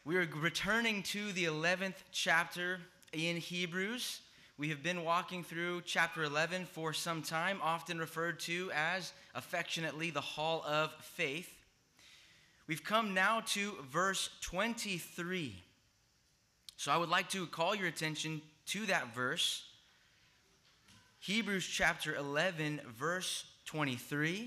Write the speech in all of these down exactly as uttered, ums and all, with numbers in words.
We are returning to the eleventh chapter in Hebrews. We have been walking through chapter eleven for some time, often referred to as affectionately the Hall of Faith. We've come now to verse twenty-three. So I would like to call your attention to that verse. Hebrews chapter eleven, verse twenty-three.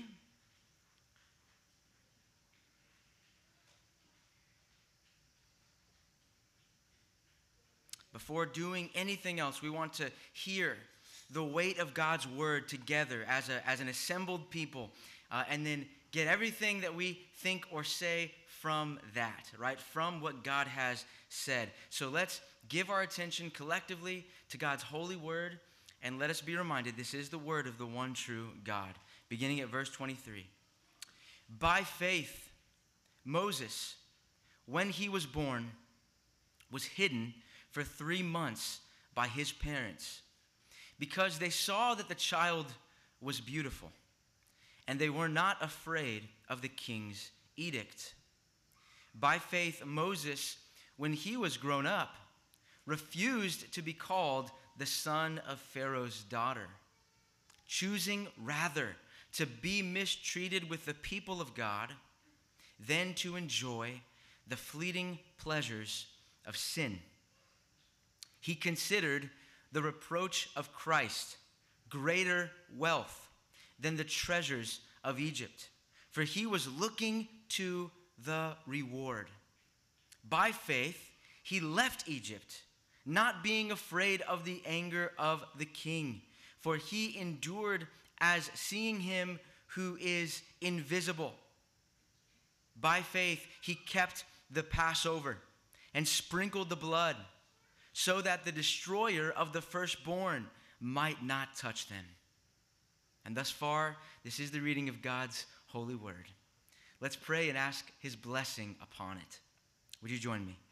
Before doing anything else, we want to hear the weight of God's word together as, a, as an assembled people, uh, and then get everything that we think or say from that, right? From what God has said. So let's give our attention collectively to God's holy word, and let us be reminded this is the word of the one true God. Beginning at verse twenty-three. By faith, Moses, when he was born, was hidden for three months by his parents, because they saw that the child was beautiful, and they were not afraid of the king's edict. By faith, Moses, when he was grown up, refused to be called the son of Pharaoh's daughter, choosing rather to be mistreated with the people of God than to enjoy the fleeting pleasures of sin. He considered the reproach of Christ greater wealth than the treasures of Egypt, for he was looking to the reward. By faith, he left Egypt, not being afraid of the anger of the king, for he endured as seeing him who is invisible. By faith, he kept the Passover and sprinkled the blood, so that the destroyer of the firstborn might not touch them. And thus far, this is the reading of God's holy word. Let's pray and ask his blessing upon it. Would you join me?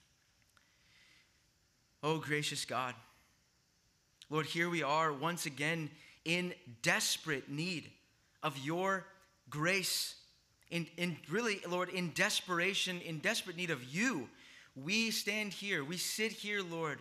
Oh, gracious God, Lord, here we are once again in desperate need of your grace. In, in really, Lord, in desperation, in desperate need of you. We stand here, we sit here, Lord,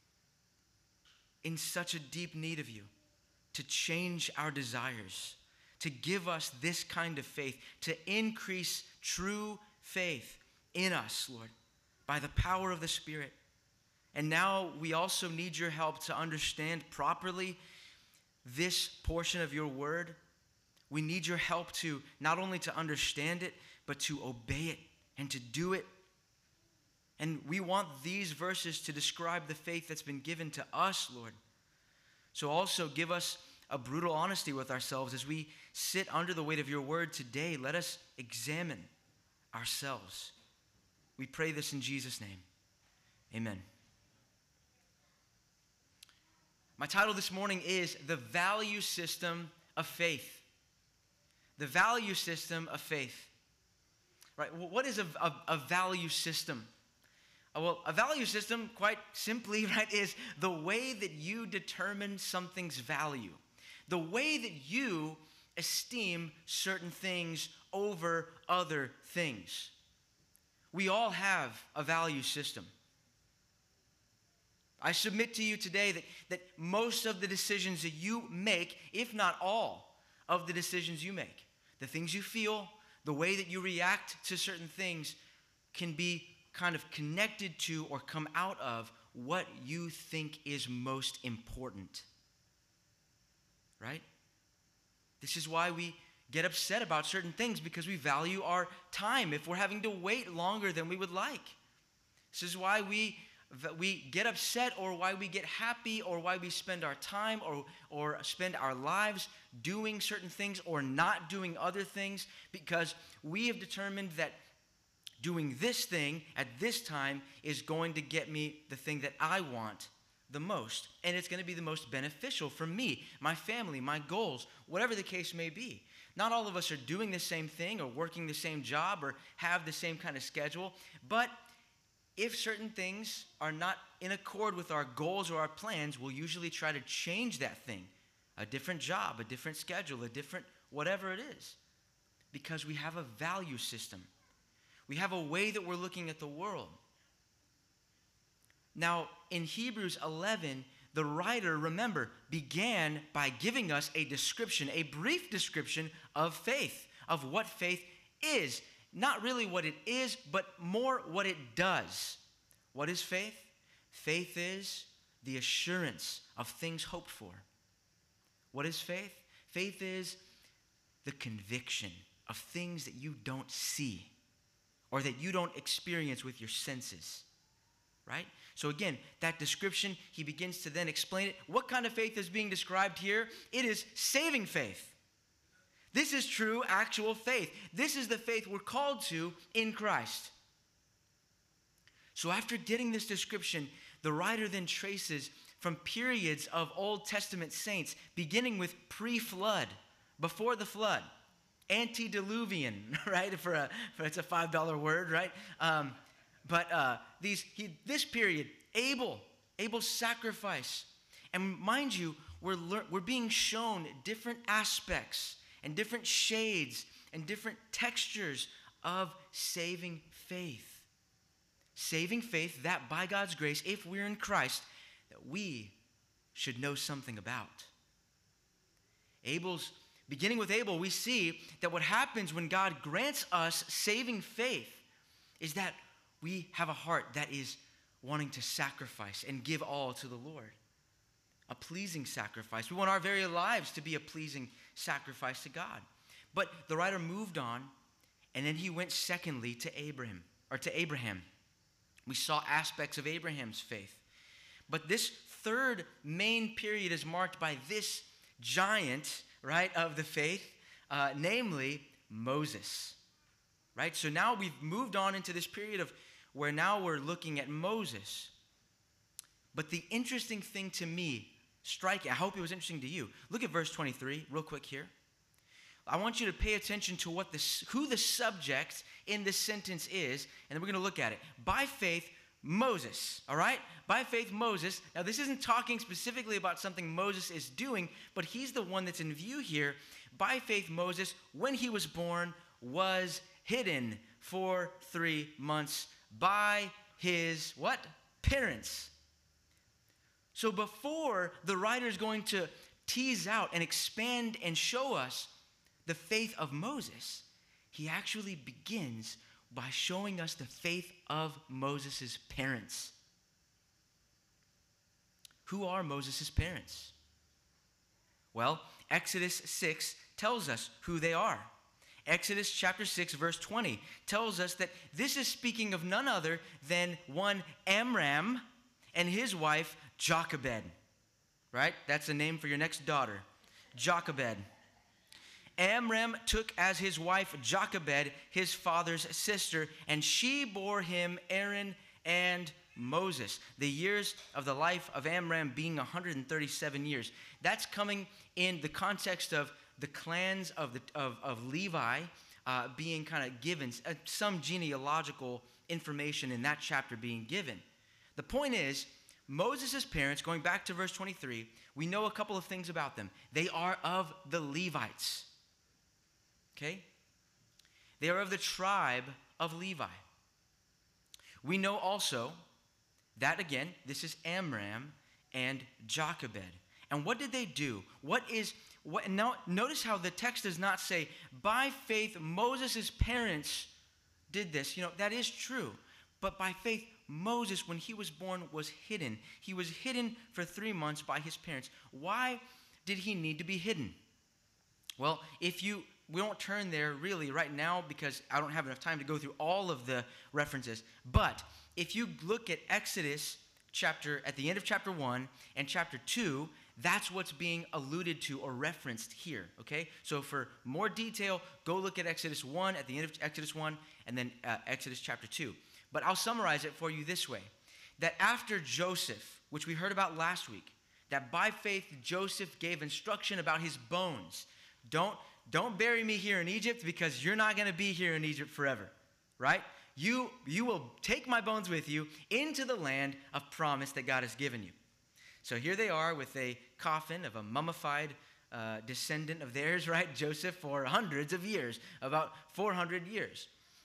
in such a deep need of you to change our desires, to give us this kind of faith, to increase true faith in us, Lord, by the power of the Spirit. And now we also need your help to understand properly this portion of your word. We need your help to not only to understand it, but to obey it and to do it. And we want these verses to describe the faith that's been given to us, Lord. So also give us a brutal honesty with ourselves as we sit under the weight of your word today. Let us examine ourselves. We pray this in Jesus' name. Amen. My title this morning is The Value System of Faith. The value system of faith. Right? What is a, a, a value system? Well, a value system, quite simply, right, is the way that you determine something's value. The way that you esteem certain things over other things. We all have a value system. I submit to you today that, that most of the decisions that you make, if not all of the decisions you make, the things you feel, the way that you react to certain things can be kind of connected to or come out of what you think is most important. Right? This is why we get upset about certain things, because we value our time if we're having to wait longer than we would like. This is why we we get upset, or why we get happy, or why we spend our time or, or spend our lives doing certain things or not doing other things, because we have determined that doing this thing at this time is going to get me the thing that I want the most. And it's going to be the most beneficial for me, my family, my goals, whatever the case may be. Not all of us are doing the same thing or working the same job or have the same kind of schedule. But if certain things are not in accord with our goals or our plans, we'll usually try to change that thing. A different job, a different schedule, a different whatever it is. Because we have a value system. We have a way that we're looking at the world. Now, in Hebrews eleven, the writer, remember, began by giving us a description, a brief description of faith, of what faith is. Not really what it is, but more what it does. What is faith? Faith is the assurance of things hoped for. What is faith? Faith is the conviction of things that you don't see or that you don't experience with your senses. Right? So again, that description, he begins to then explain it. What kind of faith is being described here? It is saving faith. This is true, actual faith. This is the faith we're called to in Christ. So after getting this description, the writer then traces from periods of Old Testament saints, beginning with pre-flood, before the flood, antediluvian, right? For a, for it's a five dollar word, right? Um, But uh, these he, this period, Abel, Abel's sacrifice. And mind you, we're, lear- we're being shown different aspects and different shades and different textures of saving faith. Saving faith that by God's grace, if we're in Christ, that we should know something about. Abel's, beginning with Abel, we see that what happens when God grants us saving faith is that we have a heart that is wanting to sacrifice and give all to the Lord. A pleasing sacrifice. We want our very lives to be a pleasing sacrifice to God. But the writer moved on, and then he went secondly to Abraham, or to Abraham. We saw aspects of Abraham's faith. But this third main period is marked by this giant, right, of the faith, uh, namely Moses. Right? So now we've moved on into this period of where now we're looking at Moses. But the interesting thing to me, striking, I hope it was interesting to you. Look at verse twenty-three real quick here. I want you to pay attention to what this, who the subject in this sentence is, and then we're going to look at it. By faith, Moses, all right? By faith, Moses. Now, this isn't talking specifically about something Moses is doing, but he's the one that's in view here. By faith, Moses, when he was born, was hidden for three months by his, what? Parents. So before the writer is going to tease out and expand and show us the faith of Moses, he actually begins by showing us the faith of Moses' parents. Who are Moses' parents? Well, Exodus six tells us who they are. Exodus chapter six, verse twenty tells us that this is speaking of none other than one Amram and his wife Jochebed. Right? That's a name for your next daughter. Jochebed. Amram took as his wife Jochebed, his father's sister, and she bore him Aaron and Moses. The years of the life of Amram being one hundred thirty-seven years. That's coming in the context of the clans of, the, of, of Levi uh, being kind of given, uh, some genealogical information in that chapter being given. The point is, Moses' parents, going back to verse twenty-three, we know a couple of things about them. They are of the Levites. Okay? They are of the tribe of Levi. We know also that, again, this is Amram and Jochebed. And what did they do? What is, what, now, notice how the text does not say, by faith, Moses' parents did this. You know, that is true. But by faith, Moses, when he was born, was hidden. He was hidden for three months by his parents. Why did he need to be hidden? Well, if you, we won't turn there really right now because I don't have enough time to go through all of the references. But if you look at Exodus chapter, at the end of chapter one and chapter two, that's what's being alluded to or referenced here, okay? So for more detail, go look at Exodus one, at the end of Exodus one, and then uh, Exodus chapter two. But I'll summarize it for you this way, that after Joseph, which we heard about last week, that by faith Joseph gave instruction about his bones. Don't, don't bury me here in Egypt because you're not going to be here in Egypt forever, right? You, you will take my bones with you into the land of promise that God has given you. So here they are with a coffin of a mummified uh, descendant of theirs, right? Joseph, for hundreds of years, about four hundred years.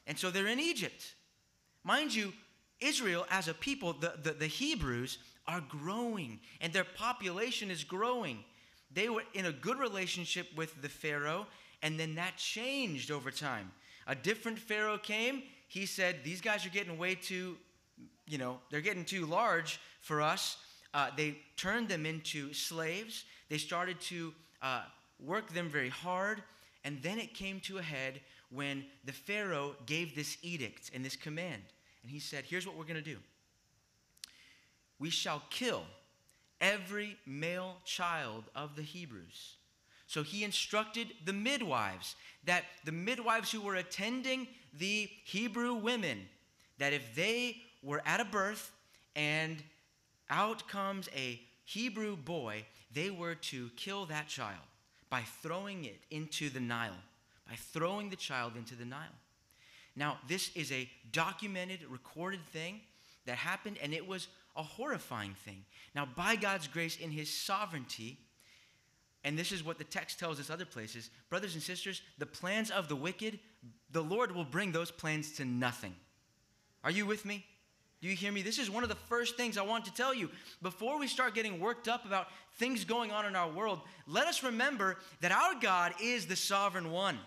And so they're in Egypt. Mind you, Israel as a people, the, the, the Hebrews, are growing, and their population is growing. They were in a good relationship with the Pharaoh, and then that changed over time. A different Pharaoh came. He said, these guys are getting way too, you know, they're getting too large for us. Uh, they turned them into slaves. They started to uh, work them very hard. And then it came to a head when the Pharaoh gave this edict and this command. And he said, here's what we're going to do. We shall kill every male child of the Hebrews. So he instructed the midwives, that the midwives who were attending the Hebrew women, that if they were at a birth and out comes a Hebrew boy, they were to kill that child by throwing it into the Nile, by throwing the child into the Nile. Now, this is a documented, recorded thing that happened, and it was a horrifying thing. Now, by God's grace, in his sovereignty, and this is what the text tells us other places, brothers and sisters, the plans of the wicked, the Lord will bring those plans to nothing. Are you with me? Do you hear me? This is one of the first things I want to tell you. Before we start getting worked up about things going on in our world, let us remember that our God is the sovereign one.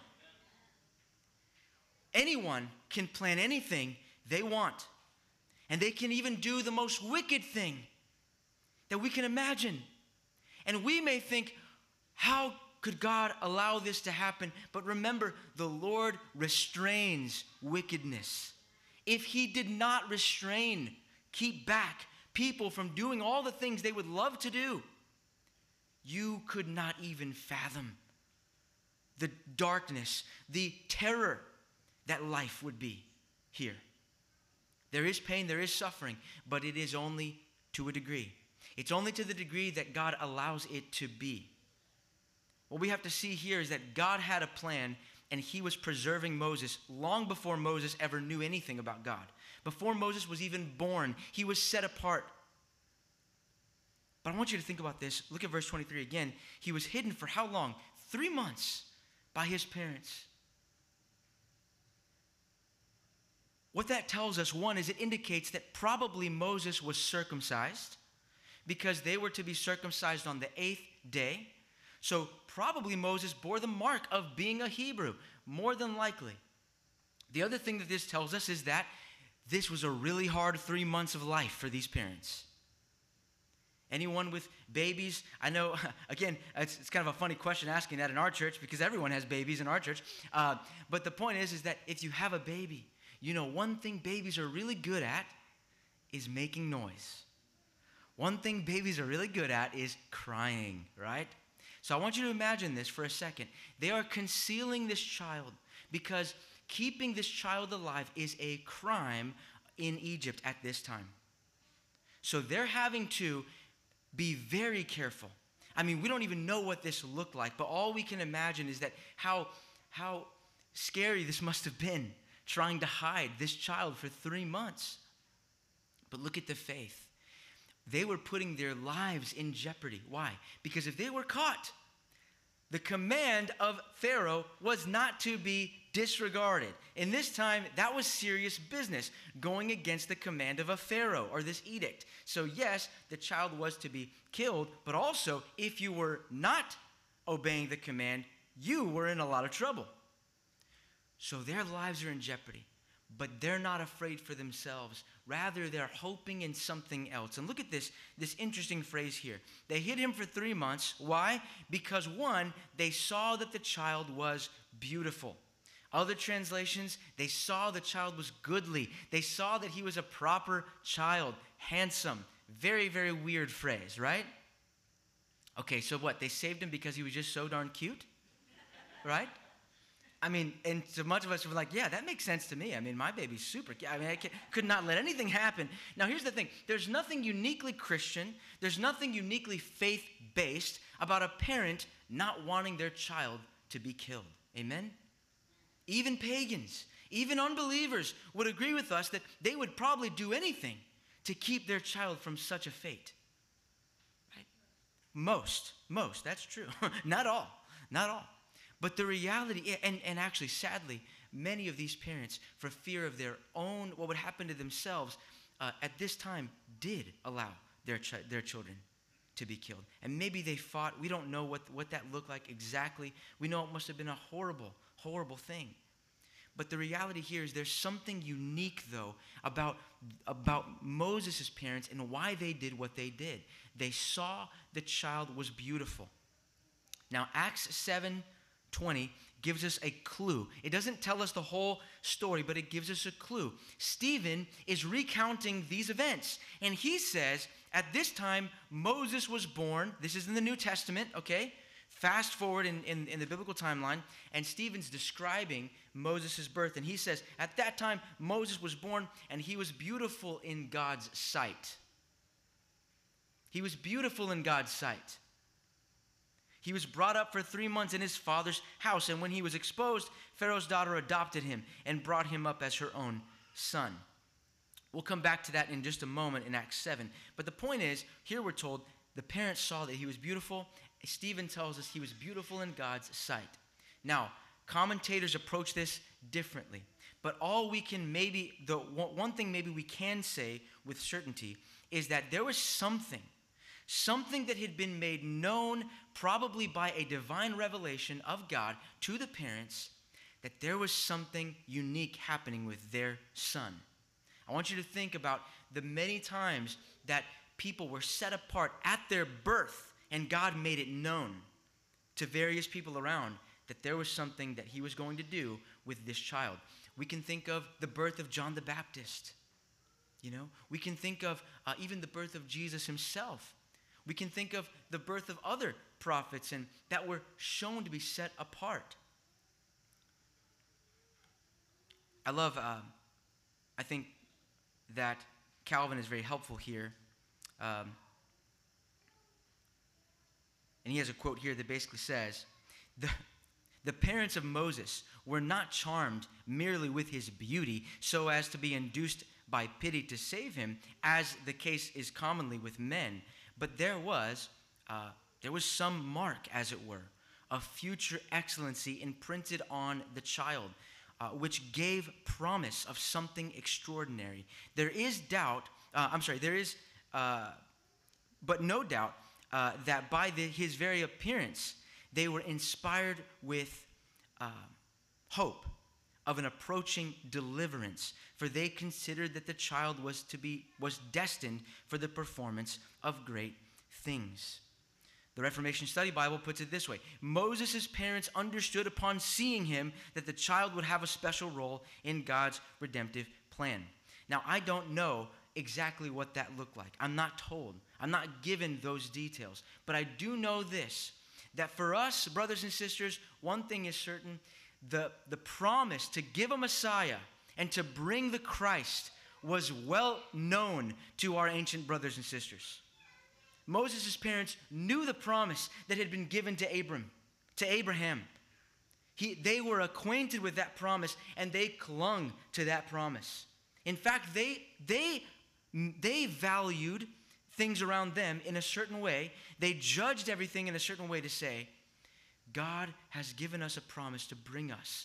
Anyone can plan anything they want. And they can even do the most wicked thing that we can imagine. And we may think, how could God allow this to happen? But remember, the Lord restrains wickedness. If he did not restrain, keep back people from doing all the things they would love to do, you could not even fathom the darkness, the terror that life would be here. There is pain, there is suffering, but it is only to a degree. It's only to the degree that God allows it to be. What we have to see here is that God had a plan, and he was preserving Moses long before Moses ever knew anything about God. Before Moses was even born, he was set apart. But I want you to think about this. Look at verse twenty-three again. He was hidden for how long? Three months by his parents. What that tells us, one, is it indicates that probably Moses was circumcised, because they were to be circumcised on the eighth day. So probably Moses bore the mark of being a Hebrew, more than likely. The other thing that this tells us is that this was a really hard three months of life for these parents. Anyone with babies? I know, again, it's, it's kind of a funny question asking that in our church, because everyone has babies in our church. Uh, but the point is, is that if you have a baby, you know, one thing babies are really good at is making noise. One thing babies are really good at is crying, right? So I want you to imagine this for a second. They are concealing this child because keeping this child alive is a crime in Egypt at this time. So they're having to be very careful. I mean, we don't even know what this looked like, but all we can imagine is that how, how scary this must have been, trying to hide this child for three months. But look at the faith. They were putting their lives in jeopardy. Why? Because if they were caught, the command of Pharaoh was not to be disregarded. In this time, that was serious business, going against the command of a Pharaoh or this edict. So yes, the child was to be killed, but also if you were not obeying the command, you were in a lot of trouble. So their lives are in jeopardy, but they're not afraid for themselves. Rather, they're hoping in something else. And look at this, this interesting phrase here. They hid him for three months. Why? Because one, they saw that the child was beautiful. Other translations, they saw the child was goodly. They saw that he was a proper child, handsome. Very, very weird phrase, right? Okay, so what? They saved him because he was just so darn cute, right? I mean, and so much of us were like, yeah, that makes sense to me. I mean, my baby's super cute. I mean, I could not let anything happen. Now, here's the thing. There's nothing uniquely Christian. There's nothing uniquely faith-based about a parent not wanting their child to be killed. Amen? Even pagans, even unbelievers would agree with us that they would probably do anything to keep their child from such a fate. Right? Most, most, that's true. Not all, not all. But the reality, and, and actually, sadly, many of these parents, for fear of their own, what would happen to themselves, uh, at this time did allow their, ch- their children to be killed. And maybe they fought. We don't know what, what that looked like exactly. We know it must have been a horrible, horrible thing. But the reality here is there's something unique, though, about, about Moses' parents and why they did what they did. They saw the child was beautiful. Now, Acts seven twenty gives us a clue. It doesn't tell us the whole story, but it gives us a clue. Stephen is recounting these events, and he says, at this time, Moses was born. This is in the New Testament, okay? Fast forward in, in, in the biblical timeline, and Stephen's describing Moses' birth, and he says, at that time, Moses was born, and he was beautiful in God's sight. He was beautiful in God's sight. He was brought up for three months in his father's house, and when he was exposed, Pharaoh's daughter adopted him and brought him up as her own son. We'll come back to that in just a moment in Acts seven. But the point is, here we're told the parents saw that he was beautiful. Stephen tells us he was beautiful in God's sight. Now, commentators approach this differently. But all we can maybe, the one thing maybe we can say with certainty is that there was something, something that had been made known probably by a divine revelation of God to the parents, that there was something unique happening with their son. I want you to think about the many times that people were set apart at their birth, and God made it known to various people around that there was something that he was going to do with this child. We can think of the birth of John the Baptist. You know, we can think of uh, even the birth of Jesus himself. We can think of the birth of other prophets and that were shown to be set apart. I love, uh, I think that Calvin is very helpful here. Um, and he has a quote here that basically says, the, the parents of Moses were not charmed merely with his beauty so as to be induced by pity to save him, as the case is commonly with men. But there was, uh, there was some mark, as it were, of future excellency imprinted on the child, uh, which gave promise of something extraordinary. There is doubt, uh, I'm sorry, there is, uh, but no doubt uh, that by the, his very appearance, they were inspired with uh, hope of an approaching deliverance, for they considered that the child was to be was destined for the performance of great things. The Reformation Study Bible puts it this way: Moses' parents understood upon seeing him that the child would have a special role in God's redemptive plan. Now, I don't know exactly what that looked like. I'm not told. I'm not given those details. But I do know this, that for us, brothers and sisters, one thing is certain: the, the promise to give a Messiah and to bring the Christ was well known to our ancient brothers and sisters. Moses' parents knew the promise that had been given to Abram, to Abraham. He, they were acquainted with that promise, and they clung to that promise. In fact, they, they, they valued things around them in a certain way. They judged everything in a certain way to say, God has given us a promise to bring us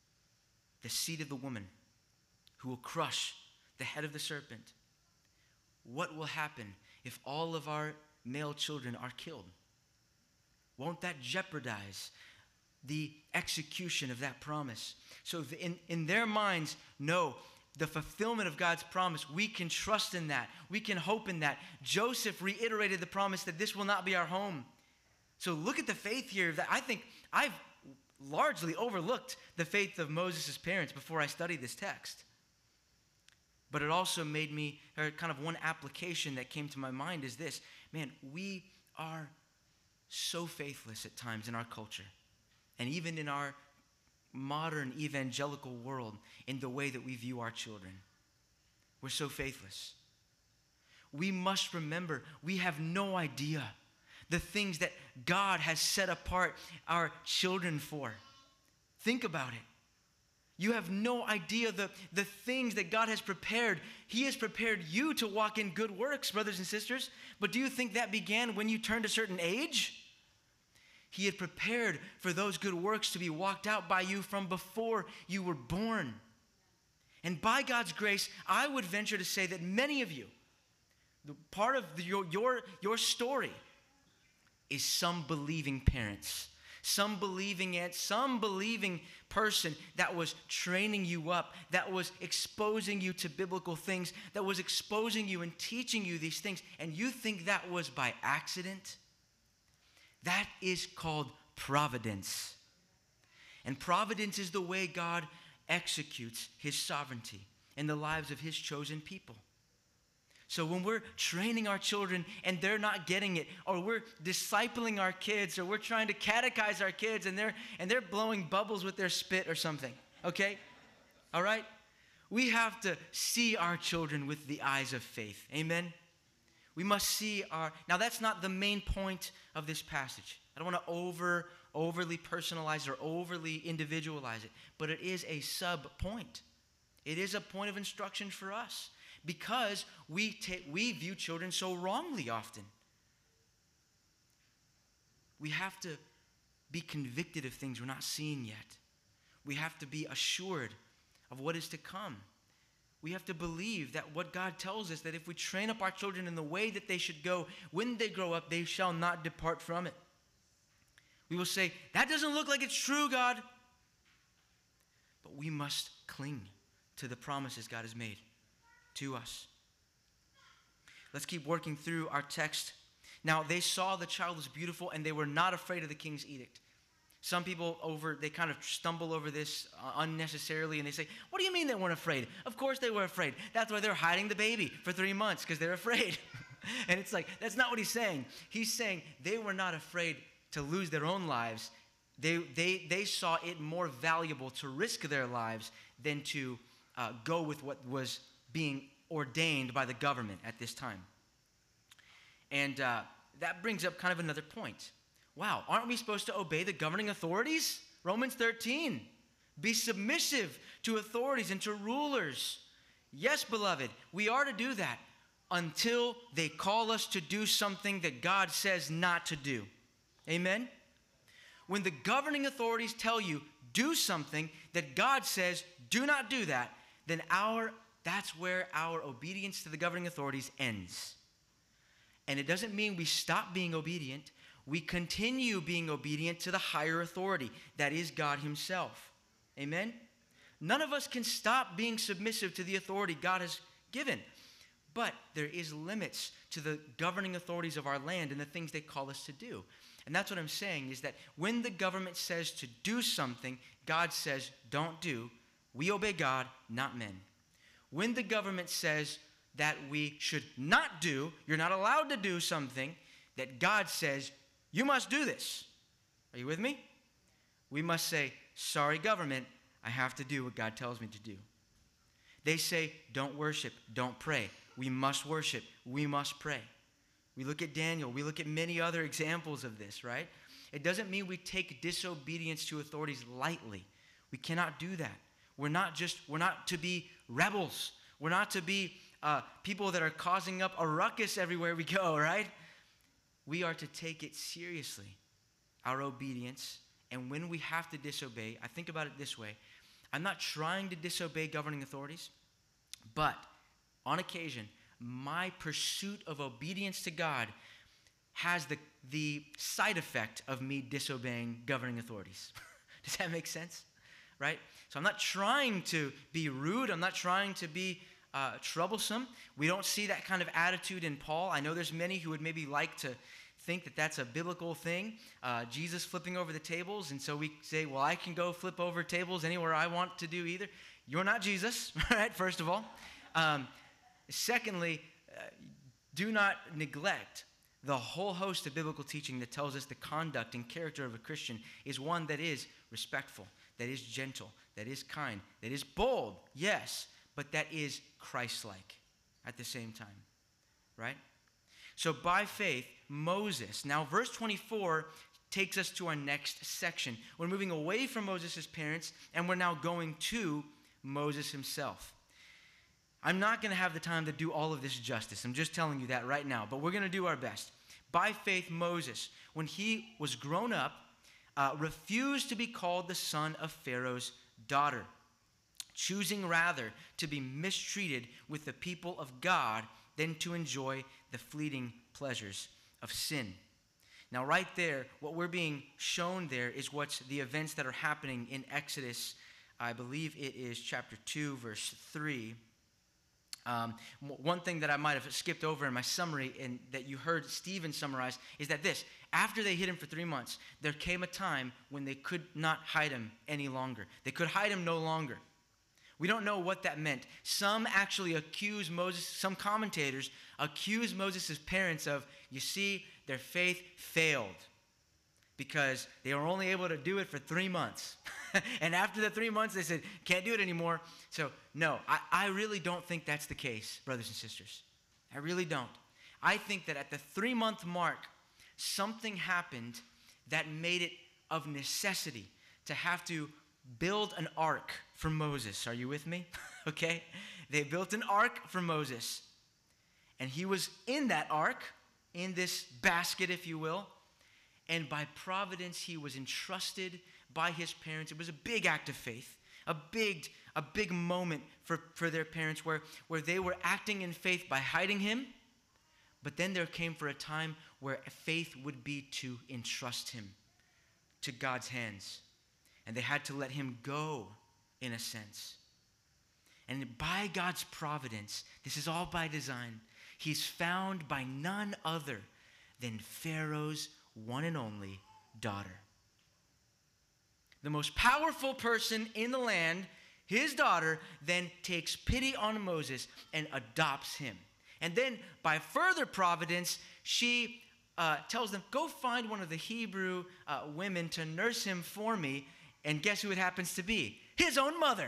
the seed of the woman who will crush the head of the serpent. What will happen if all of our male children are killed? Won't that jeopardize the execution of that promise? So in, in their minds, no, the fulfillment of God's promise, we can trust in that. We can hope in that. Joseph reiterated the promise that this will not be our home. So look at the faith here. That I think I've largely overlooked the faith of Moses' parents before I studied this text. But it also made me, or kind of one application that came to my mind is this: man, we are so faithless at times in our culture, and even in our modern evangelical world, in the way that we view our children. We're so faithless. We must remember we have no idea the things that God has set apart our children for. Think about it. You have no idea the, the things that God has prepared. He has prepared you to walk in good works, brothers and sisters. But do you think that began when you turned a certain age? He had prepared for those good works to be walked out by you from before you were born. And by God's grace, I would venture to say that many of you, the part of the, your, your, your story is some believing parents, some believing aunt, some believing person that was training you up, that was exposing you to biblical things, that was exposing you and teaching you these things, and you think that was by accident? That is called providence. And providence is the way God executes his sovereignty in the lives of his chosen people. So when we're training our children and they're not getting it, or we're discipling our kids, or we're trying to catechize our kids and they're and they're blowing bubbles with their spit or something, okay? All right? We have to see our children with the eyes of faith. Amen? We must see our... Now, that's not the main point of this passage. I don't want to over, overly personalize or overly individualize it, but it is a sub-point. It is a point of instruction for us. Because we ta- we view children so wrongly often. We have to be convicted of things we're not seeing yet. We have to be assured of what is to come. We have to believe that what God tells us, that if we train up our children in the way that they should go, when they grow up, they shall not depart from it. We will say, that doesn't look like it's true, God. But we must cling to the promises God has made to us. Let's keep working through our text. Now, they saw the child was beautiful, and they were not afraid of the king's edict. Some people over, they kind of stumble over this uh, unnecessarily, and they say, what do you mean they weren't afraid? Of course they were afraid. That's why they're hiding the baby for three months, because they're afraid. And it's like, that's not what he's saying. He's saying they were not afraid to lose their own lives. They, they, they saw it more valuable to risk their lives than to uh, go with what was being ordained by the government at this time. And uh, that brings up kind of another point. Wow, aren't we supposed to obey the governing authorities? Romans thirteen. Be submissive to authorities and to rulers. Yes, beloved, we are to do that until they call us to do something that God says not to do. Amen? When the governing authorities tell you, do something that God says, do not do that, then our That's where our obedience to the governing authorities ends. And it doesn't mean we stop being obedient. We continue being obedient to the higher authority. That is God himself. Amen? None of us can stop being submissive to the authority God has given. But there is limits to the governing authorities of our land and the things they call us to do. And that's what I'm saying, is that when the government says to do something God says don't do, we obey God, not men. When the government says that we should not do, you're not allowed to do something that God says, you must do this. Are you with me? We must say, sorry, government, I have to do what God tells me to do. They say, don't worship, don't pray. We must worship, we must pray. We look at Daniel, we look at many other examples of this, right? It doesn't mean we take disobedience to authorities lightly. We cannot do that. We're not just, we're not to be rebels. We're not to be uh, people that are causing up a ruckus everywhere we go, right? We are to take it seriously, our obedience. And when we have to disobey, I think about it this way. I'm not trying to disobey governing authorities, but on occasion, my pursuit of obedience to God has the, the side effect of me disobeying governing authorities. Does that make sense? Right? So I'm not trying to be rude. I'm not trying to be uh, troublesome. We don't see that kind of attitude in Paul. I know there's many who would maybe like to think that that's a biblical thing, uh, Jesus flipping over the tables, and so we say, well, I can go flip over tables anywhere I want to do either. You're not Jesus, right, first of all. Um, secondly, uh, do not neglect the whole host of biblical teaching that tells us the conduct and character of a Christian is one that is respectful, that is gentle, that is kind, that is bold, yes, but that is Christ-like at the same time, right? So by faith, Moses, now verse twenty-four takes us to our next section. We're moving away from Moses' parents, and we're now going to Moses himself. I'm not going to have the time to do all of this justice. I'm just telling you that right now, but we're going to do our best. By faith, Moses, when he was grown up, uh, refused to be called the son of Pharaoh's daughter, choosing rather to be mistreated with the people of God than to enjoy the fleeting pleasures of sin. Now, right there, what we're being shown there is what's the events that are happening in Exodus. I believe it is chapter two, verse three. Um, one thing that I might have skipped over in my summary and that you heard Stephen summarize is that this, after they hid him for three months, there came a time when they could not hide him any longer. They could hide him no longer. We don't know what that meant. Some actually accuse Moses, some commentators accuse Moses' parents of, you see, their faith failed because they were only able to do it for three months. And after the three months, they said, can't do it anymore. So, no, I, I really don't think that's the case, brothers and sisters. I really don't. I think that at the three-month mark, something happened that made it of necessity to have to build an ark for Moses. Are you with me? Okay? They built an ark for Moses. And he was in that ark, in this basket, if you will. And by providence, he was entrusted by his parents. It was a big act of faith, a big, a big moment for, for their parents where, where they were acting in faith by hiding him. But then there came for a time where faith would be to entrust him to God's hands. And they had to let him go, in a sense. And by God's providence, this is all by design, he's found by none other than Pharaoh's one and only daughter. The most powerful person in the land, his daughter, then takes pity on Moses and adopts him. And then, by further providence, she uh, tells them, go find one of the Hebrew uh, women to nurse him for me. And guess who it happens to be? His own mother.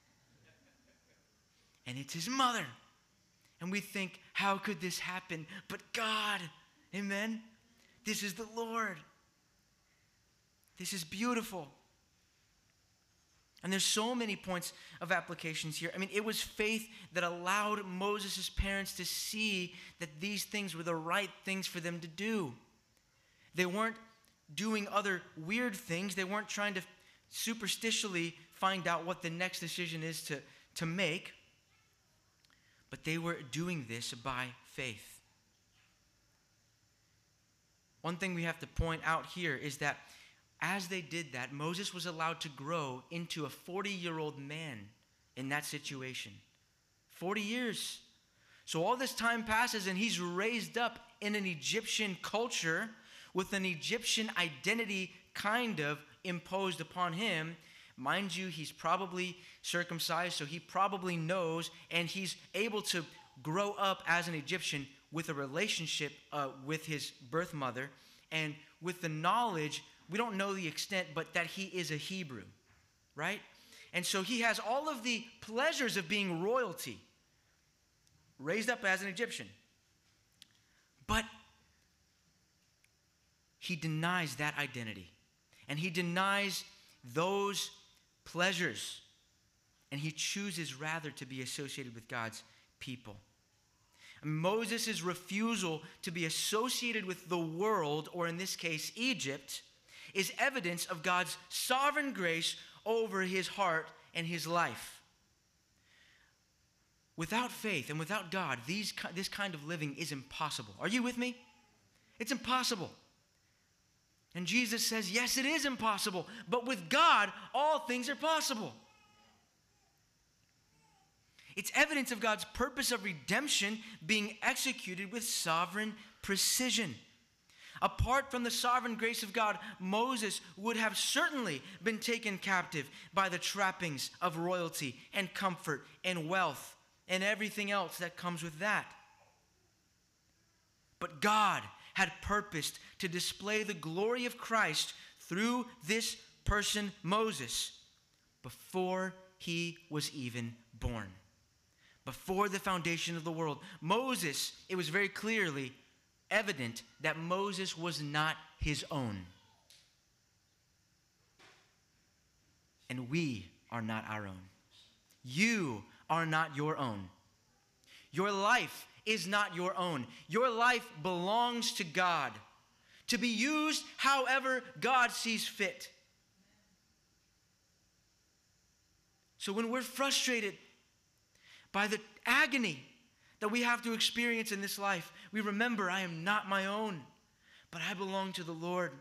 And it's his mother. And we think, how could this happen? But God, amen? This is the Lord. This is beautiful. And there's so many points of applications here. I mean, it was faith that allowed Moses' parents to see that these things were the right things for them to do. They weren't doing other weird things. They weren't trying to superstitially find out what the next decision is to, to make. But they were doing this by faith. One thing we have to point out here is that as they did that, Moses was allowed to grow into a forty-year-old man in that situation. forty years. So all this time passes and he's raised up in an Egyptian culture with an Egyptian identity kind of imposed upon him. Mind you, he's probably circumcised, so he probably knows, and he's able to grow up as an Egyptian with a relationship uh, with his birth mother and with the knowledge, we don't know the extent, but that he is a Hebrew, right? And so he has all of the pleasures of being royalty, raised up as an Egyptian. But he denies that identity, and he denies those pleasures, and he chooses rather to be associated with God's people. Moses' refusal to be associated with the world, or in this case, Egypt, is evidence of God's sovereign grace over his heart and his life. Without faith and without God, these, this kind of living is impossible. Are you with me? It's impossible. And Jesus says, yes, it is impossible, but with God, all things are possible. It's evidence of God's purpose of redemption being executed with sovereign precision. Apart from the sovereign grace of God, Moses would have certainly been taken captive by the trappings of royalty and comfort and wealth and everything else that comes with that. But God had purposed to display the glory of Christ through this person, Moses, before he was even born. Before the foundation of the world. Moses, it was very clearly evident that Moses was not his own. And we are not our own. You are not your own. Your life is not your own. Your life belongs to God, to be used however God sees fit. So when we're frustrated by the agony that we have to experience in this life, we remember, I am not my own, but I belong to the Lord.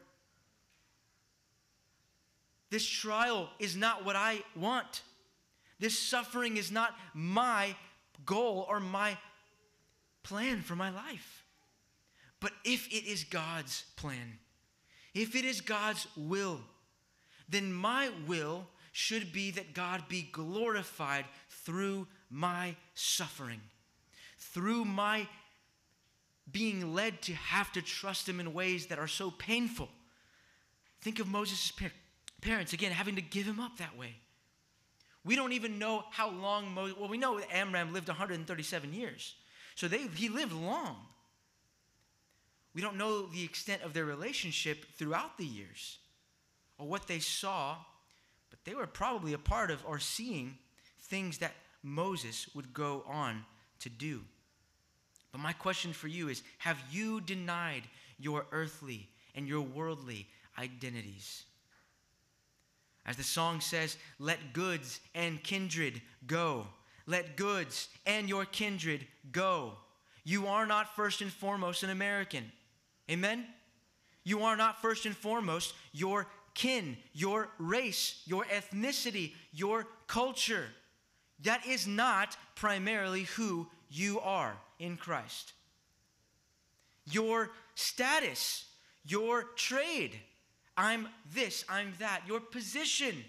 This trial is not what I want. This suffering is not my goal or my plan for my life. But if it is God's plan, if it is God's will, then my will should be that God be glorified through my suffering, through my being led to have to trust him in ways that are so painful. Think of Moses' parents, again, having to give him up that way. We don't even know how long Moses, well, we know that Amram lived one hundred thirty-seven years. So they, he lived long. We don't know the extent of their relationship throughout the years or what they saw, but they were probably a part of or seeing things that Moses would go on to do. But my question for you is, have you denied your earthly and your worldly identities? As the song says, let goods and kindred go. Let goods and your kindred go. You are not first and foremost an American. Amen? You are not first and foremost your kin, your race, your ethnicity, your culture. That is not primarily who you are in Christ. Your status, your trade, I'm this, I'm that, your position.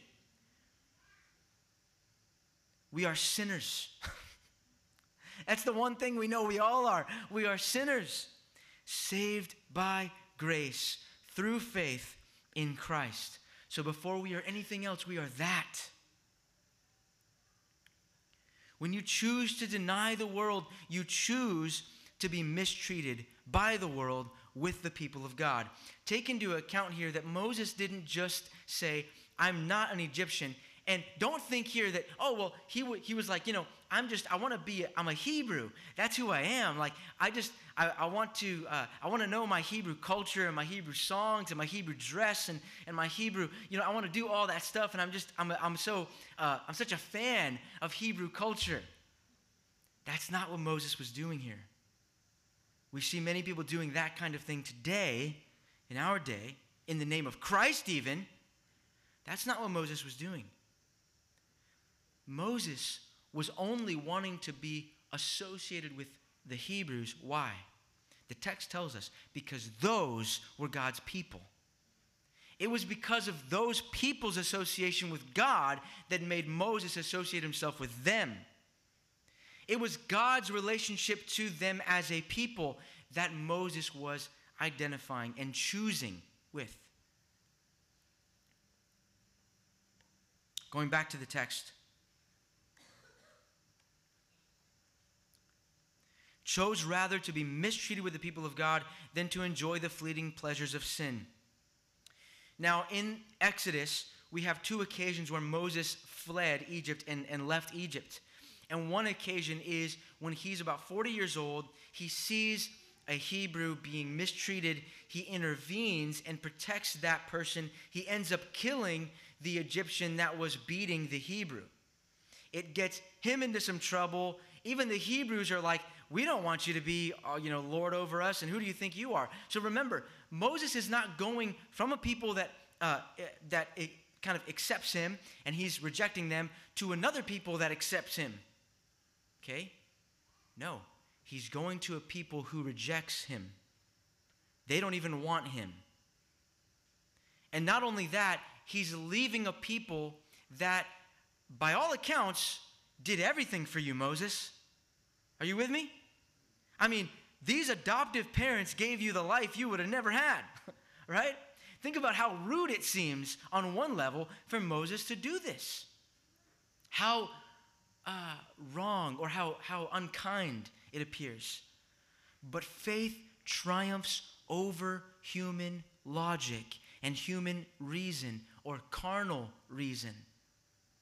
We are sinners. That's the one thing we know we all are. We are sinners, saved by grace through faith in Christ. So before we are anything else, we are that. When you choose to deny the world, you choose to be mistreated by the world with the people of God. Take into account here that Moses didn't just say, I'm not an Egyptian. And don't think here that, oh, well, he, w- he was like, you know, I'm just, I want to be, a, I'm a Hebrew. That's who I am. Like, I just, I, I want to, uh, I want to know my Hebrew culture and my Hebrew songs and my Hebrew dress and, and my Hebrew, you know, I want to do all that stuff. And I'm just, I'm, I'm so, uh, I'm such a fan of Hebrew culture. That's not what Moses was doing here. We see many people doing that kind of thing today, in our day, in the name of Christ even. That's not what Moses was doing. Moses was only wanting to be associated with the Hebrews. Why? The text tells us, because those were God's people. It was because of those people's association with God that made Moses associate himself with them. It was God's relationship to them as a people that Moses was identifying and choosing with. Going back to the text. Chose rather to be mistreated with the people of God than to enjoy the fleeting pleasures of sin. Now, in Exodus, we have two occasions where Moses fled Egypt and, and left Egypt. And one occasion is when he's about forty years old. He sees a Hebrew being mistreated. He intervenes and protects that person. He ends up killing the Egyptian that was beating the Hebrew. It gets him into some trouble. Even the Hebrews are like, we don't want you to be, uh, you know, Lord over us, and who do you think you are? So remember, Moses is not going from a people that uh, that it kind of accepts him, and he's rejecting them, to another people that accepts him. Okay? No. He's going to a people who rejects him. They don't even want him. And not only that, he's leaving a people that, by all accounts, did everything for you, Moses. Are you with me? I mean, these adoptive parents gave you the life you would have never had, right? Think about how rude it seems on one level for Moses to do this. How uh, wrong or how, how unkind it appears. But faith triumphs over human logic and human reason or carnal reason.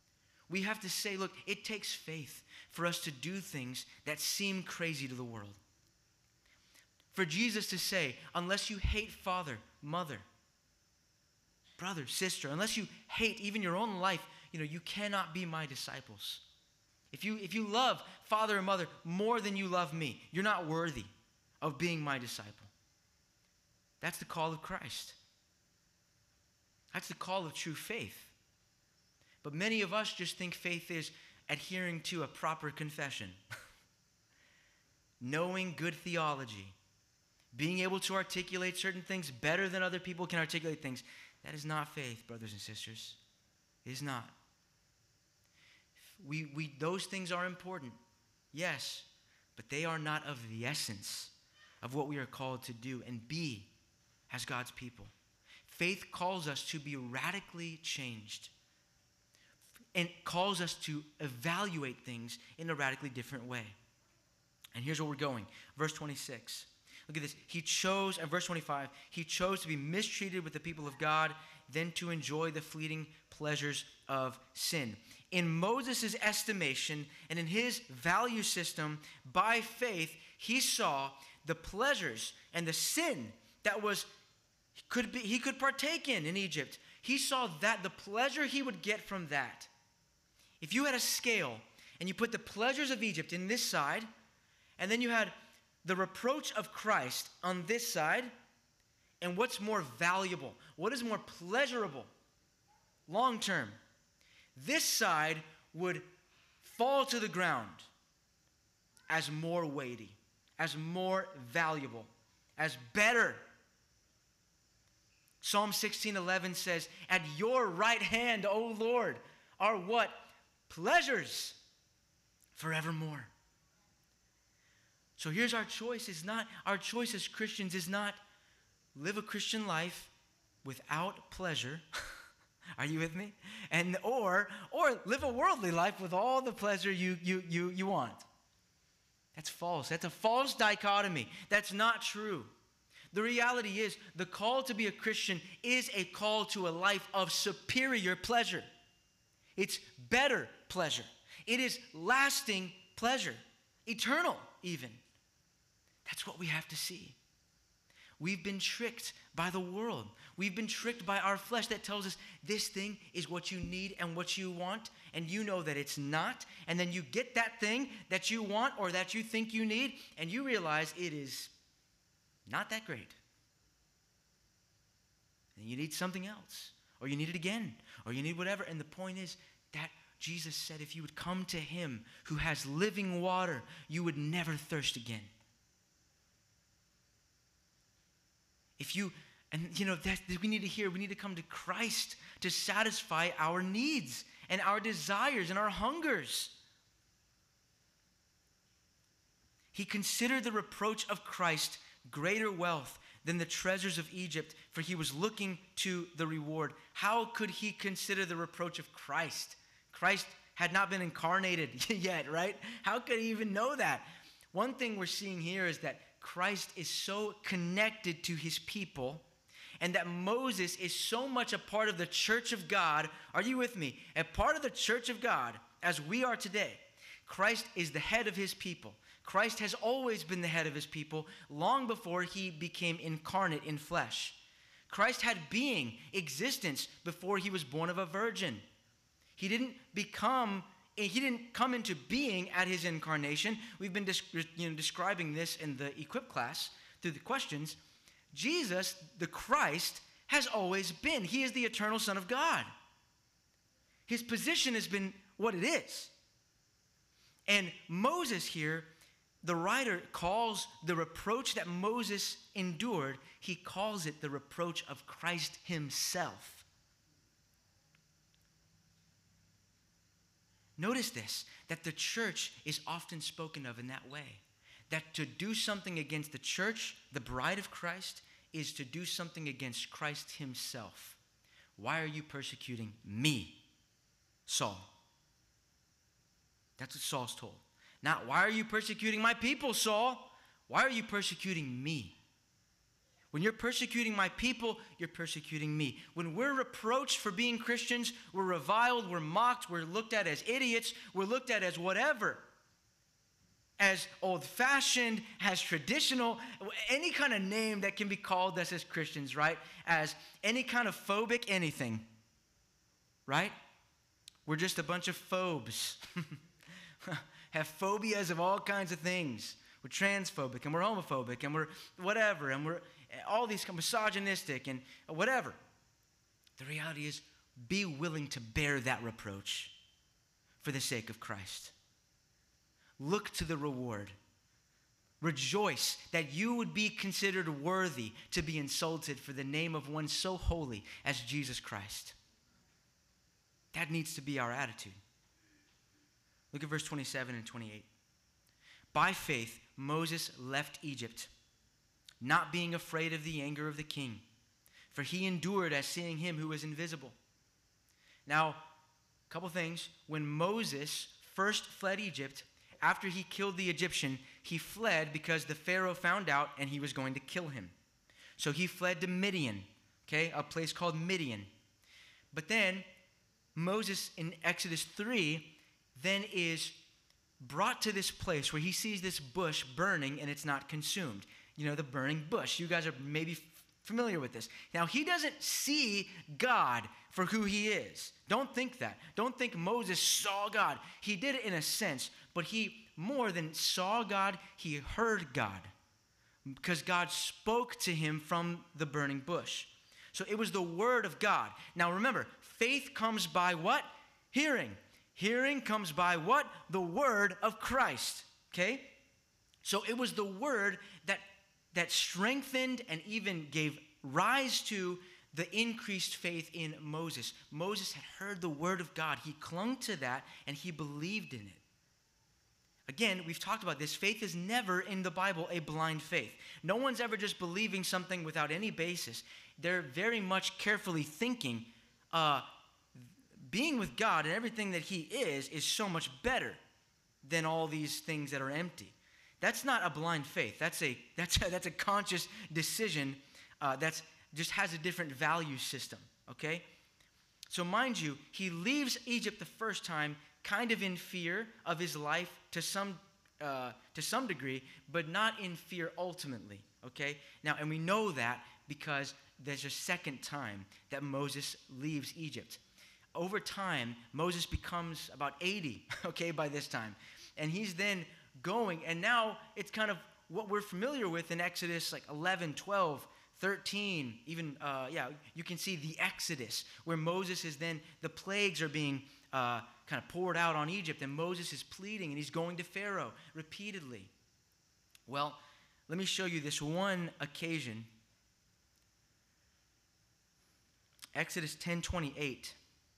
We have to say, look, it takes faith for us to do things that seem crazy to the world. For Jesus to say, unless you hate father, mother, brother, sister, unless you hate even your own life, you know, you cannot be my disciples. If you, if you love father or mother more than you love me, you're not worthy of being my disciple. That's the call of Christ. That's the call of true faith. But many of us just think faith is adhering to a proper confession, knowing good theology, being able to articulate certain things better than other people can articulate things. That is not faith, brothers and sisters. It is not. We, we, those things are important, yes, but they are not of the essence of what we are called to do and be as God's people. Faith calls us to be radically changed and calls us to evaluate things in a radically different way. And here's where we're going. Verse twenty-six. Look at this. He chose, and verse twenty-five, he chose to be mistreated with the people of God than to enjoy the fleeting pleasures of sin. In Moses' estimation and in his value system, by faith, he saw the pleasures and the sin that was could be he could partake in in Egypt. He saw that the pleasure he would get from that. If you had a scale and you put the pleasures of Egypt in this side, and then you had the reproach of Christ on this side, and what's more valuable? What is more pleasurable long term? This side would fall to the ground as more weighty, as more valuable, as better. Psalm sixteen eleven says, "At your right hand, O Lord, are what? Pleasures forevermore." So here's our choice. Is not our choice as Christians is not live a Christian life without pleasure. Are you with me? And or or live a worldly life with all the pleasure you you you you want. That's false. That's a false dichotomy. That's not true. The reality is the call to be a Christian is a call to a life of superior pleasure. It's better pleasure. It is lasting pleasure, eternal even. That's what we have to see. We've been tricked by the world. We've been tricked by our flesh that tells us this thing is what you need and what you want, and you know that it's not. And then you get that thing that you want or that you think you need, and you realize it is not that great. And you need something else, or you need it again, or you need whatever. And the point is that Jesus said if you would come to him who has living water, you would never thirst again. If you, and you know, that we need to hear, we need to come to Christ to satisfy our needs and our desires and our hungers. He considered the reproach of Christ greater wealth than the treasures of Egypt, for he was looking to the reward. How could he consider the reproach of Christ? Christ had not been incarnated yet, right? How could he even know that? One thing we're seeing here is that Christ is so connected to his people, and that Moses is so much a part of the church of God. Are you with me? A part of the church of God, as we are today. Christ is the head of his people. Christ has always been the head of his people long before he became incarnate in flesh. Christ had being, existence, before he was born of a virgin. He didn't become, he didn't come into being at his incarnation. We've been you know, describing this in the Equip class through the questions. Jesus, the Christ, has always been. He is the eternal Son of God. His position has been what it is. And Moses here, the writer calls the reproach that Moses endured, he calls it the reproach of Christ himself. Notice this, that the church is often spoken of in that way. That to do something against the church, the bride of Christ, is to do something against Christ himself. Why are you persecuting me, Saul? That's what Saul's told. Not, why are you persecuting my people, Saul? Why are you persecuting me? When you're persecuting my people, you're persecuting me. When we're reproached for being Christians, we're reviled, we're mocked, we're looked at as idiots, we're looked at as whatever. As old-fashioned, as traditional, any kind of name that can be called us as Christians, right? As any kind of phobic anything, right? We're just a bunch of phobes. Have phobias of all kinds of things. We're transphobic, and we're homophobic, and we're whatever, and we're all these misogynistic, and whatever. The reality is, be willing to bear that reproach for the sake of Christ. Look to the reward. Rejoice that you would be considered worthy to be insulted for the name of one so holy as Jesus Christ. That needs to be our attitude. Look at verse twenty-seven and twenty-eight. By faith, Moses left Egypt, not being afraid of the anger of the king, for he endured as seeing him who is invisible. Now, a couple things. When Moses first fled Egypt, after he killed the Egyptian, he fled because the Pharaoh found out and he was going to kill him. So he fled to Midian, okay, a place called Midian. But then Moses in Exodus three then is brought to this place where he sees this bush burning and it's not consumed. You know, the burning bush. You guys are maybe f- familiar with this. Now, he doesn't see God for who he is. Don't think that. Don't think Moses saw God. He did it in a sense, but he more than saw God, he heard God because God spoke to him from the burning bush. So it was the word of God. Now, remember, faith comes by what? Hearing. Hearing comes by what? The word of Christ, okay? So it was the word that, that strengthened and even gave rise to the increased faith in Moses. Moses had heard the word of God. He clung to that and he believed in it. Again, we've talked about this. Faith is never in the Bible a blind faith. No one's ever just believing something without any basis. They're very much carefully thinking, uh, being with God and everything that he is is so much better than all these things that are empty. That's not a blind faith. That's a that's a, that's a conscious decision uh, that's just has a different value system, okay? So mind you, he leaves Egypt the first time kind of in fear of his life to some uh, to some degree, but not in fear ultimately, okay? Now, and we know that because there's a second time that Moses leaves Egypt. Over time, Moses becomes about eighty, okay, by this time. And he's then going, and now it's kind of what we're familiar with in Exodus like eleven, twelve, thirteen, even, uh, yeah, you can see the Exodus, where Moses is then, the plagues are being uh, kind of poured out on Egypt, and Moses is pleading, and he's going to Pharaoh repeatedly. Well, let me show you this one occasion. Exodus ten twenty-eight.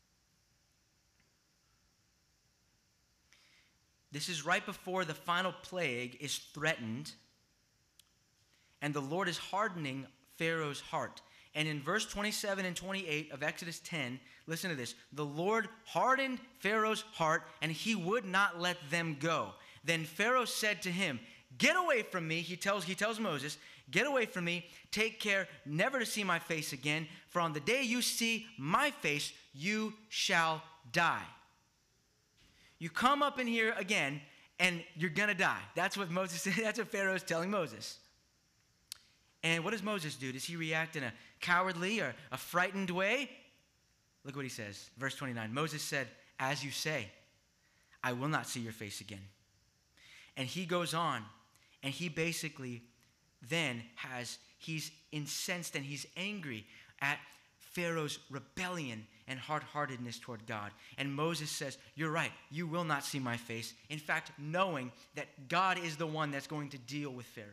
This is right before the final plague is threatened, and the Lord is hardening Pharaoh's heart. And in verse twenty-seven and twenty-eight of Exodus ten, listen to this. The Lord hardened Pharaoh's heart, and he would not let them go. Then Pharaoh said to him, "Get away from me," he tells, he tells Moses, "Get away from me, take care never to see my face again, for on the day you see my face, you shall die." You come up in here again, and you're going to die. That's what Moses. That's what Pharaoh is telling Moses. And what does Moses do? Does he react in a cowardly or a frightened way? Look what he says. Verse twenty-nine. Moses said, "As you say, I will not see your face again." And he goes on, and he basically then has, he's incensed and he's angry at Pharaoh's rebellion and hard-heartedness toward God. And Moses says, "You're right, you will not see my face." In fact, knowing that God is the one that's going to deal with Pharaoh.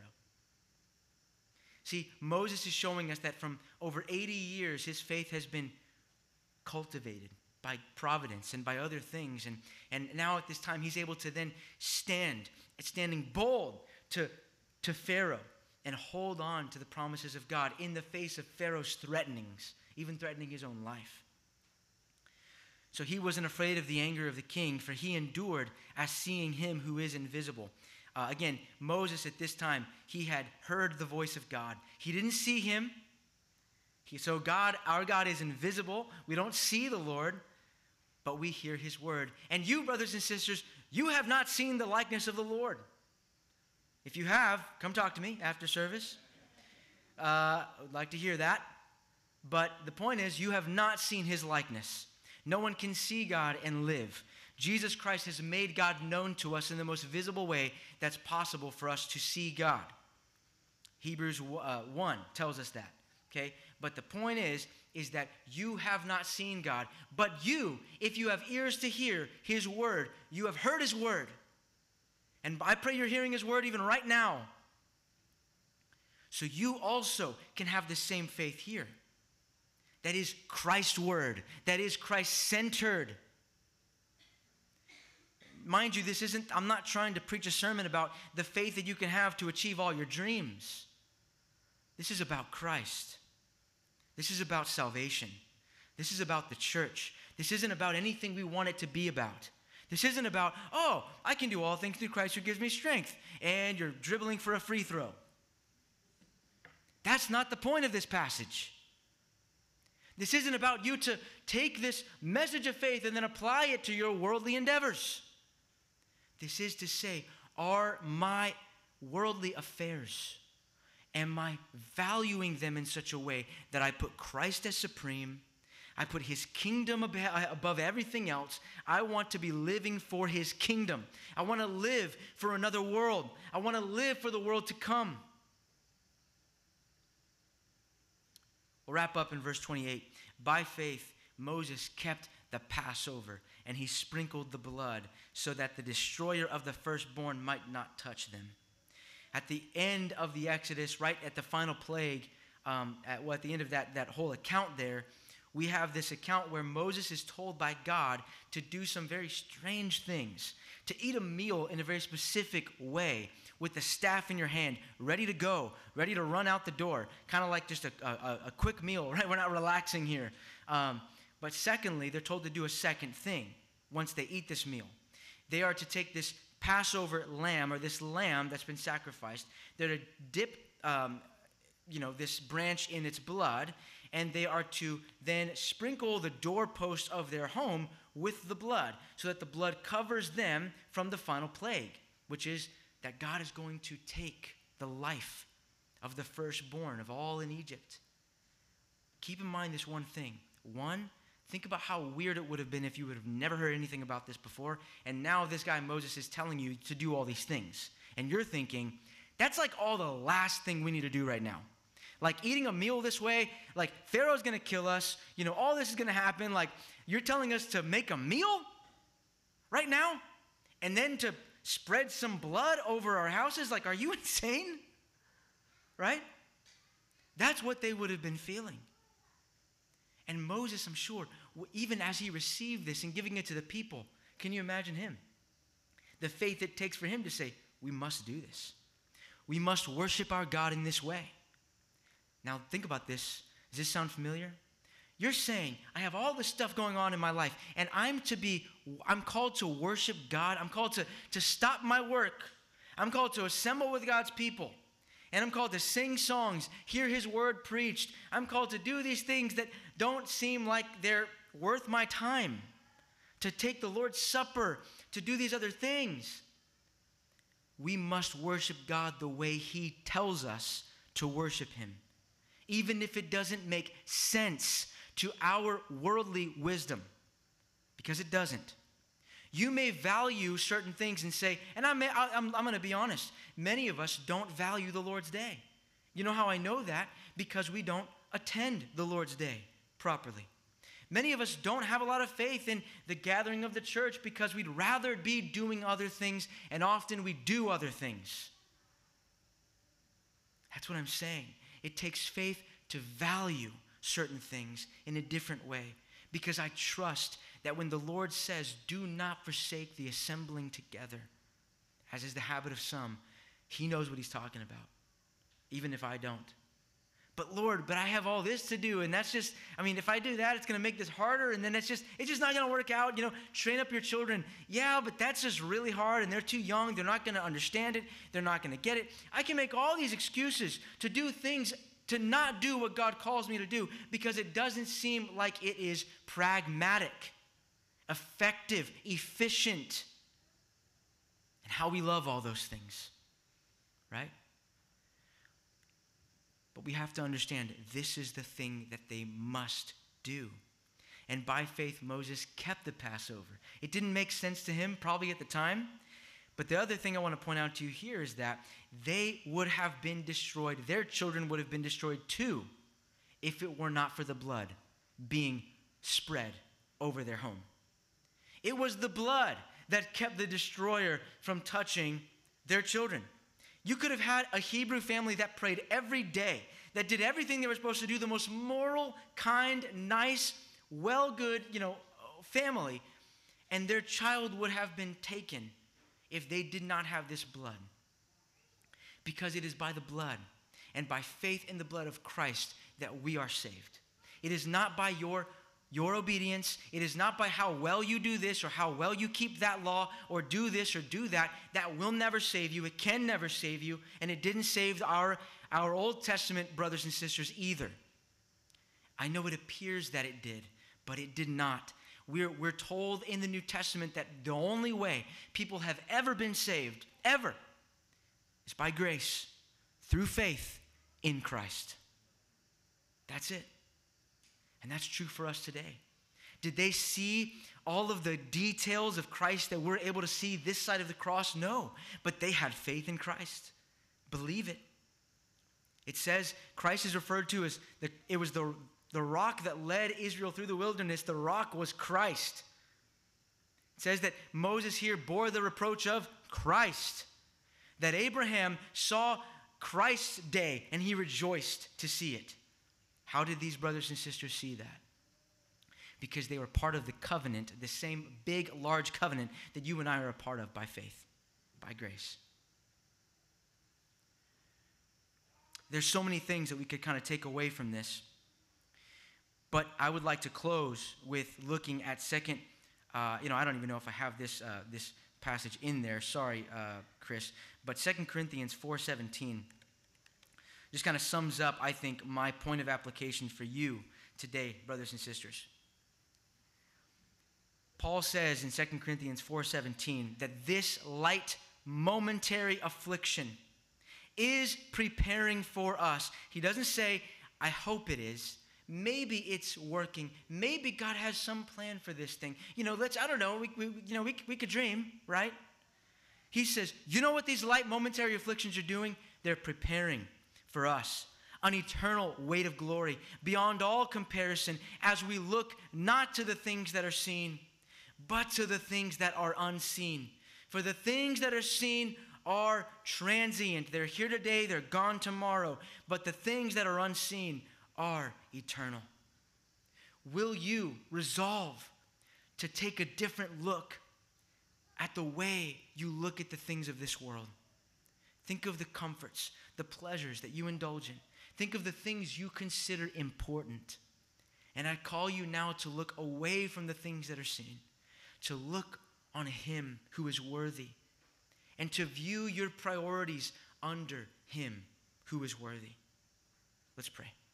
See, Moses is showing us that from over eighty years, his faith has been cultivated by providence and by other things. And, and now at this time, he's able to then stand, standing bold to, to Pharaoh and hold on to the promises of God in the face of Pharaoh's threatenings, even threatening his own life. So he wasn't afraid of the anger of the king, for he endured as seeing him who is invisible. Uh, again, Moses at this time, he had heard the voice of God. He didn't see him. He, so God, our God is invisible. We don't see the Lord, but we hear his word. And you, brothers and sisters, you have not seen the likeness of the Lord. If you have, come talk to me after service. Uh, I would like to hear that. But the point is, you have not seen his likeness. No one can see God and live. Jesus Christ has made God known to us in the most visible way that's possible for us to see God. Hebrews uh, one tells us that. Okay? But the point is, is that you have not seen God. But you, if you have ears to hear his word, you have heard his word. And I pray you're hearing his word even right now. So you also can have the same faith here. That is Christ's word. That is Christ-centered. Mind you, this isn't, I'm not trying to preach a sermon about the faith that you can have to achieve all your dreams. This is about Christ. This is about salvation. This is about the church. This isn't about anything we want it to be about. This isn't about, oh, I can do all things through Christ who gives me strength, and you're dribbling for a free throw. That's not the point of this passage. This isn't about you to take this message of faith and then apply it to your worldly endeavors. This is to say, are my worldly affairs, am I valuing them in such a way that I put Christ as supreme? I put his kingdom above everything else. I want to be living for his kingdom. I want to live for another world. I want to live for the world to come. We'll wrap up in verse twenty-eight. By faith, Moses kept the Passover, and he sprinkled the blood so that the destroyer of the firstborn might not touch them. At the end of the Exodus, right at the final plague, um, at, well, at the end of that, that whole account there, we have this account where Moses is told by God to do some very strange things, to eat a meal in a very specific way with the staff in your hand, ready to go, ready to run out the door, kind of like just a, a, a quick meal, right? We're not relaxing here. Um, but secondly, they're told to do a second thing once they eat this meal. They are to take this Passover lamb, or this lamb that's been sacrificed. They're to dip um, you know, this branch in its blood, and they are to then sprinkle the doorpost of their home with the blood, so that the blood covers them from the final plague, which is that God is going to take the life of the firstborn of all in Egypt. Keep in mind this one thing. One, think about how weird it would have been if you would have never heard anything about this before, and now this guy Moses is telling you to do all these things. And you're thinking, that's like all the last thing we need to do right now. Like eating a meal this way, like Pharaoh's going to kill us, you know, all this is going to happen. Like you're telling us to make a meal right now and then to spread some blood over our houses? Like, are you insane? Right? That's what they would have been feeling. And Moses, I'm sure, even as he received this and giving it to the people, can you imagine him? The faith it takes for him to say, we must do this. We must worship our God in this way. Now, think about this. Does this sound familiar? You're saying, I have all this stuff going on in my life, and I'm to be, I'm called to worship God. I'm called to, to stop my work. I'm called to assemble with God's people. And I'm called to sing songs, hear his word preached. I'm called to do these things that don't seem like they're worth my time. To take the Lord's Supper, to do these other things. We must worship God the way he tells us to worship him, even if it doesn't make sense to our worldly wisdom, because it doesn't. You may value certain things and say, and I may, I, I'm, I'm going to be honest, many of us don't value the Lord's Day. You know how I know that? Because we don't attend the Lord's Day properly. Many of us don't have a lot of faith in the gathering of the church because we'd rather be doing other things, and often we do other things. That's what I'm saying. It takes faith to value certain things in a different way, because I trust that when the Lord says, do not forsake the assembling together, as is the habit of some, he knows what he's talking about, even if I don't. But Lord, but I have all this to do, and that's just, I mean, if I do that, it's going to make this harder, and then it's just, it's just not going to work out. You know, train up your children. Yeah, but that's just really hard, and they're too young. They're not going to understand it. They're not going to get it. I can make all these excuses to do things, to not do what God calls me to do, because it doesn't seem like it is pragmatic, effective, efficient, and how we love all those things, right? But we have to understand this is the thing that they must do. And by faith, Moses kept the Passover. It didn't make sense to him probably at the time. But the other thing I want to point out to you here is that they would have been destroyed. Their children would have been destroyed too if it were not for the blood being spread over their home. It was the blood that kept the destroyer from touching their children. You could have had a Hebrew family that prayed every day, that did everything they were supposed to do, the most moral, kind, nice, well-good, you know, family, and their child would have been taken if they did not have this blood. Because it is by the blood and by faith in the blood of Christ that we are saved. It is not by your Your obedience. It is not by how well you do this or how well you keep that law or do this or do that. That will never save you. It can never save you. And it didn't save our, our Old Testament brothers and sisters either. I know it appears that it did, but it did not. We're, we're told in the New Testament that the only way people have ever been saved, ever, is by grace, through faith in Christ. That's it. And that's true for us today. Did they see all of the details of Christ that we're able to see this side of the cross? No, but they had faith in Christ. Believe it. It says Christ is referred to as, the, it was the, the rock that led Israel through the wilderness. The rock was Christ. It says that Moses here bore the reproach of Christ. That Abraham saw Christ's day and he rejoiced to see it. How did these brothers and sisters see that? Because they were part of the covenant, the same big, large covenant that you and I are a part of by faith, by grace. There's so many things that we could kind of take away from this. But I would like to close with looking at second, uh, you know, I don't even know if I have this uh, this passage in there. Sorry, uh, Chris. But Second Corinthians four seventeen. Just kind of sums up, I think, my point of application for you today, brothers and sisters. Paul says in Second Corinthians four seventeen that this light momentary affliction is preparing for us. He doesn't say, I hope it is. Maybe it's working. Maybe God has some plan for this thing. You know, let's, I don't know, we, we, you know, we, we could dream, right? He says, you know what these light momentary afflictions are doing? They're preparing for us an eternal weight of glory beyond all comparison as we look not to the things that are seen, but to the things that are unseen. For the things that are seen are transient. They're here today, they're gone tomorrow. But the things that are unseen are eternal. Will you resolve to take a different look at the way you look at the things of this world? Think of the comforts, the pleasures that you indulge in. Think of the things you consider important. And I call you now to look away from the things that are seen, to look on Him who is worthy, and to view your priorities under Him who is worthy. Let's pray.